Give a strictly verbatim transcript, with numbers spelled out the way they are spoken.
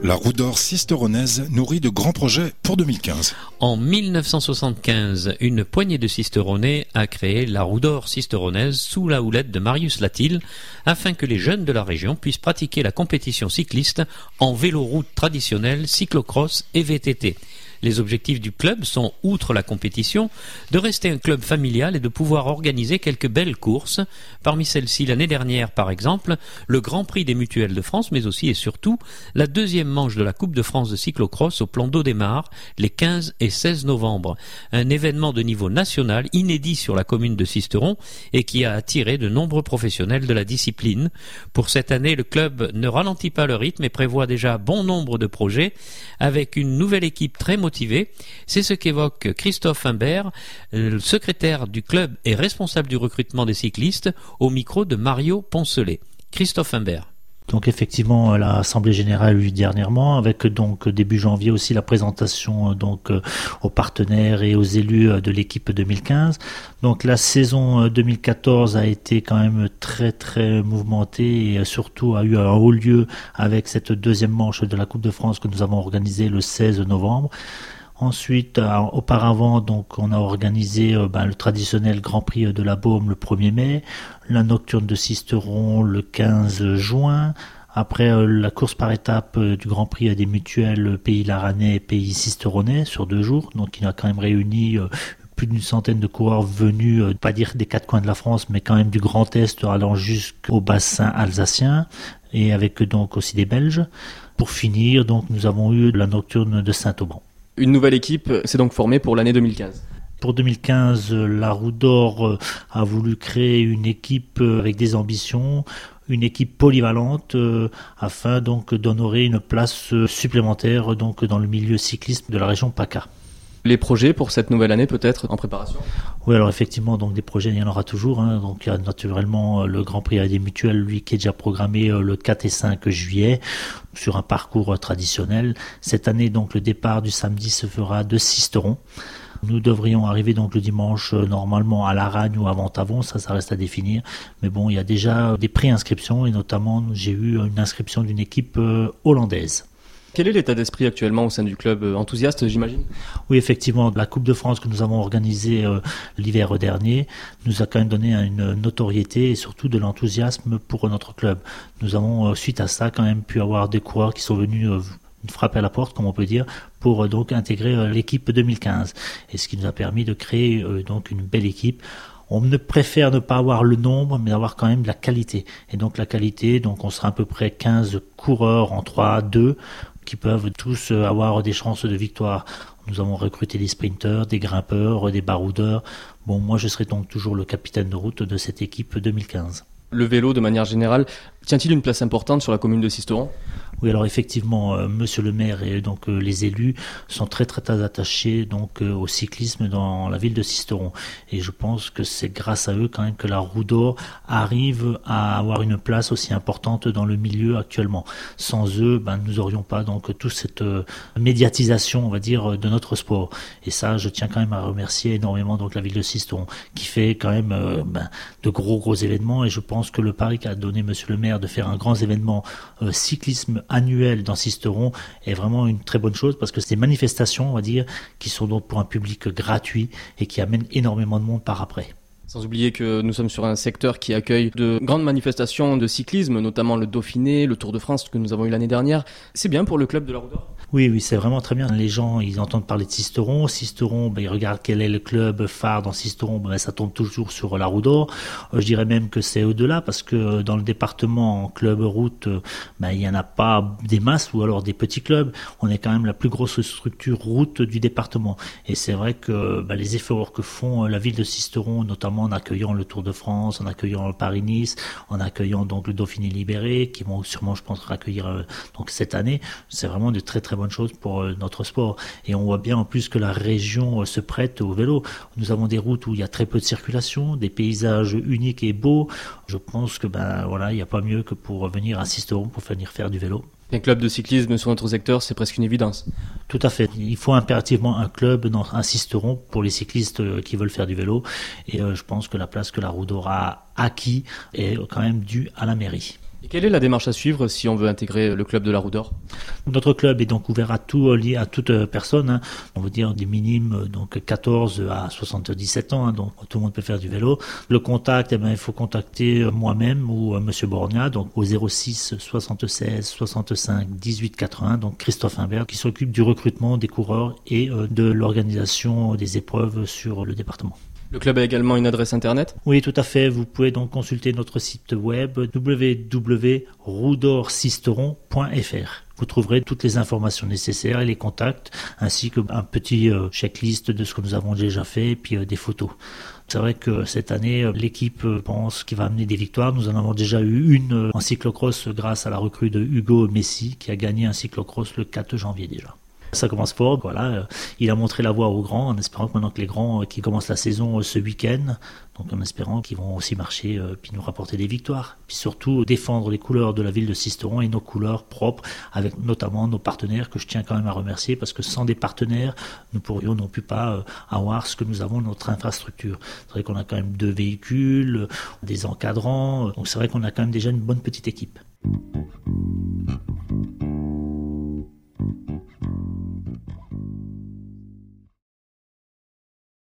La Roue d'Or cisteronnaise nourrit de grands projets pour deux mille quinze. En mille neuf cent soixante-quinze, une poignée de cisteronnais a créé la Roue d'Or cisteronnaise sous la houlette de Marius Latil, afin que les jeunes de la région puissent pratiquer la compétition cycliste en vélo-route traditionnelle, cyclocross et V T T. Les objectifs du club sont, outre la compétition, de rester un club familial et de pouvoir organiser quelques belles courses. Parmi celles-ci, l'année dernière, par exemple, le Grand Prix des Mutuelles de France, mais aussi et surtout la deuxième manche de la Coupe de France de cyclocross au plan d'Audemars, les quinze et seize novembre. Un événement de niveau national, inédit sur la commune de Sisteron et qui a attiré de nombreux professionnels de la discipline. Pour cette année, le club ne ralentit pas le rythme et prévoit déjà bon nombre de projets avec une nouvelle équipe très motivée. C'est ce qu'évoque Christophe Imbert, le secrétaire du club et responsable du recrutement des cyclistes, au micro de Mario Poncelet. Christophe Imbert. Donc effectivement, l'Assemblée générale a eu dernièrement, avec donc début janvier aussi la présentation donc aux partenaires et aux élus de l'équipe deux mille quinze. Donc la saison deux mille quatorze a été quand même très très mouvementée et surtout a eu un haut lieu avec cette deuxième manche de la Coupe de France que nous avons organisée le seize novembre. Ensuite, euh, auparavant, donc, on a organisé euh, ben, le traditionnel Grand Prix de la Baume le premier mai, la Nocturne de Sisteron le quinze juin, après euh, la course par étapes euh, du Grand Prix des Mutuelles Pays Laranais et Pays Sisteronnais sur deux jours, donc il a quand même réuni euh, plus d'une centaine de coureurs venus, euh, pas dire des quatre coins de la France, mais quand même du Grand Est allant jusqu'au bassin alsacien, et avec donc aussi des Belges. Pour finir, donc, nous avons eu la Nocturne de Saint-Auban. Une nouvelle équipe s'est donc formée pour l'année deux mille quinze. Pour deux mille quinze, la Roue d'Or a voulu créer une équipe avec des ambitions, une équipe polyvalente, euh, afin donc d'honorer une place supplémentaire donc dans le milieu cycliste de la région PACA. Les projets pour cette nouvelle année peut-être en préparation? Oui, alors effectivement, donc des projets, il y en aura toujours. Hein. Donc il y a naturellement le Grand Prix des Mutuelles, lui, qui est déjà programmé le quatre et cinq juillet sur un parcours traditionnel. Cette année, donc le départ du samedi se fera de Sisteron. Nous devrions arriver donc le dimanche normalement à Laragne ou à Ventavon, ça, ça reste à définir. Mais bon, il y a déjà des pré-inscriptions et notamment j'ai eu une inscription d'une équipe hollandaise. Quel est l'état d'esprit actuellement au sein du club? Enthousiaste, j'imagine? Oui, effectivement, la Coupe de France que nous avons organisée euh, l'hiver dernier nous a quand même donné une notoriété et surtout de l'enthousiasme pour notre club. Nous avons, euh, suite à ça, quand même pu avoir des coureurs qui sont venus euh, frapper à la porte, comme on peut dire, pour euh, donc intégrer euh, l'équipe deux mille quinze. Et ce qui nous a permis de créer euh, donc une belle équipe. On ne préfère ne pas avoir le nombre, mais avoir quand même de la qualité. Et donc la qualité, donc on sera à peu près quinze coureurs en trois deux, qui peuvent tous avoir des chances de victoire. Nous avons recruté des sprinteurs, des grimpeurs, des baroudeurs. Bon, moi je serai donc toujours le capitaine de route de cette équipe deux mille quinze. Le vélo, de manière générale, tient-il une place importante sur la commune de Sisteron? Oui, alors effectivement, euh, Monsieur le maire et donc euh, les élus sont très très, très attachés donc euh, au cyclisme dans la ville de Sisteron. Et je pense que c'est grâce à eux quand même que la Roue d'Or arrive à avoir une place aussi importante dans le milieu actuellement. Sans eux, ben, nous n'aurions pas donc toute cette euh, médiatisation, on va dire, de notre sport. Et ça, je tiens quand même à remercier énormément donc la ville de Sisteron qui fait quand même euh, ben, de gros gros événements. Et je pense que le pari qu'a donné Monsieur le maire de faire un grand événement euh, cyclisme annuel dans Sisteron est vraiment une très bonne chose parce que c'est des manifestations, on va dire, qui sont donc pour un public gratuit et qui amènent énormément de monde par après. Sans oublier que nous sommes sur un secteur qui accueille de grandes manifestations de cyclisme, notamment le Dauphiné, le Tour de France que nous avons eu l'année dernière. C'est bien pour le club de la Roue d'Or? Oui, oui, c'est vraiment très bien. Les gens, ils entendent parler de Sisteron. Sisteron, ben, ils regardent quel est le club phare dans Sisteron. Ben, ça tombe toujours sur la Roue d'Or. Euh, je dirais même que c'est au-delà parce que dans le département, en club route, ben, il n'y en a pas des masses ou alors des petits clubs. On est quand même la plus grosse structure route du département. Et c'est vrai que ben, les efforts que font la ville de Sisteron, notamment en accueillant le Tour de France, en accueillant le Paris-Nice, en accueillant donc le Dauphiné libéré, qui vont sûrement, je pense, accueillir euh, donc cette année, c'est vraiment de très très bonnes choses pour euh, notre sport. Et on voit bien en plus que la région euh, se prête au vélo. Nous avons des routes où il y a très peu de circulation, des paysages uniques et beaux. Je pense que ben voilà, il n'y a pas mieux que pour venir à Sisteron pour venir faire du vélo. Un club de cyclisme sur notre secteur, c'est presque une évidence. Tout à fait. Il faut impérativement un club dans un Sisteron pour les cyclistes qui veulent faire du vélo. Et euh, je pense que la place que la Roue d'Or a acquis est quand même due à la mairie. Et quelle est la démarche à suivre si on veut intégrer le club de la Roue d'Or ? Notre club est donc ouvert à tout, à toute personne. Hein. On veut dire des minimes, donc quatorze à soixante-dix-sept ans, hein, donc tout le monde peut faire du vélo. Le contact, eh ben, il faut contacter moi-même ou Monsieur Borgna, donc au zéro six soixante-seize soixante-cinq dix-huit quatre-vingts, donc Christophe Imbert, qui s'occupe du recrutement des coureurs et de l'organisation des épreuves sur le département. Le club a également une adresse internet ? Oui, tout à fait. Vous pouvez donc consulter notre site web w w w point roudor sisteron point f r. Vous trouverez toutes les informations nécessaires et les contacts, ainsi qu'un petit checklist de ce que nous avons déjà fait et puis des photos. C'est vrai que cette année, l'équipe pense qu'il va amener des victoires. Nous en avons déjà eu une en cyclocross grâce à la recrue de Hugo Messi, qui a gagné un cyclocross le quatre janvier déjà. Ça commence fort, voilà. Il a montré la voie aux grands, en espérant que maintenant que les grands qui commencent la saison ce week-end, donc en espérant qu'ils vont aussi marcher euh, puis nous rapporter des victoires. Puis surtout défendre les couleurs de la ville de Sisteron et nos couleurs propres, avec notamment nos partenaires que je tiens quand même à remercier, parce que sans des partenaires, nous pourrions non plus pas euh, avoir ce que nous avons dans notre infrastructure. C'est vrai qu'on a quand même deux véhicules, des encadrants, donc c'est vrai qu'on a quand même déjà une bonne petite équipe.